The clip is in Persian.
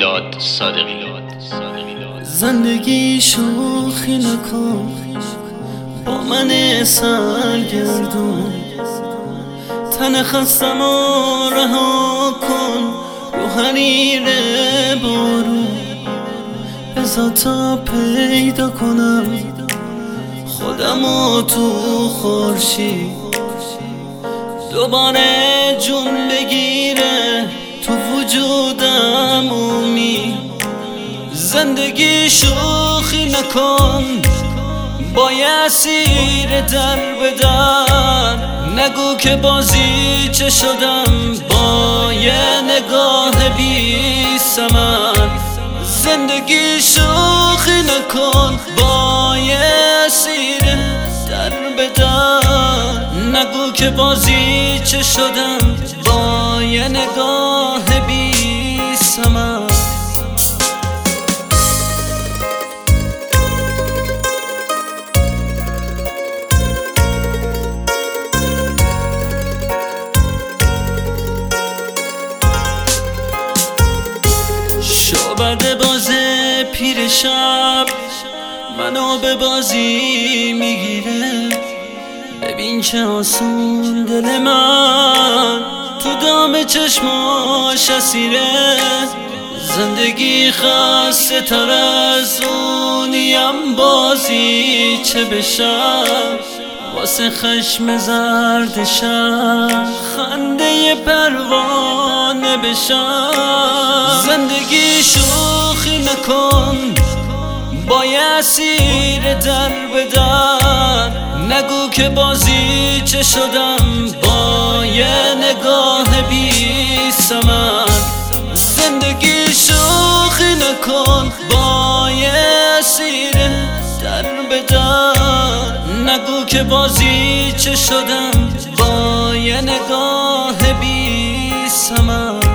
میلاد صادقی. زندگی شوخی نکن با من سرگردون، تن خستم و رها کن رو حریر بارون. بذار تا پیدا کنم خودمو تو خورشید، دوباره جون بگیره تو وجودم امید. زندگی شوخی نکن با یه اسیر در به در، نگو که بازی چه شدم با یه نگاه بی ثمر. زندگی شوخی نکن با یه اسیر در به در، نگو که بازی چه شدم با یه نگاه بی ثمر. شعبده باز پیر شب منو به بازی میگیره. ببین چه آسون دل من تو دام چشماش اسیره. زندگی خسته تر از اونیم بازی چه بشم، واسه خشم زرد شب خنده پروانه بشم. زندگی شوخی نکن با یه اسیر در به در، نگو که بازی چه شدم با یه نگاه بی ثمر. زندگی شوخی نکن با یه اسیر در به در، نگو که بازی چه شدم با یه نگاه بی ثمر.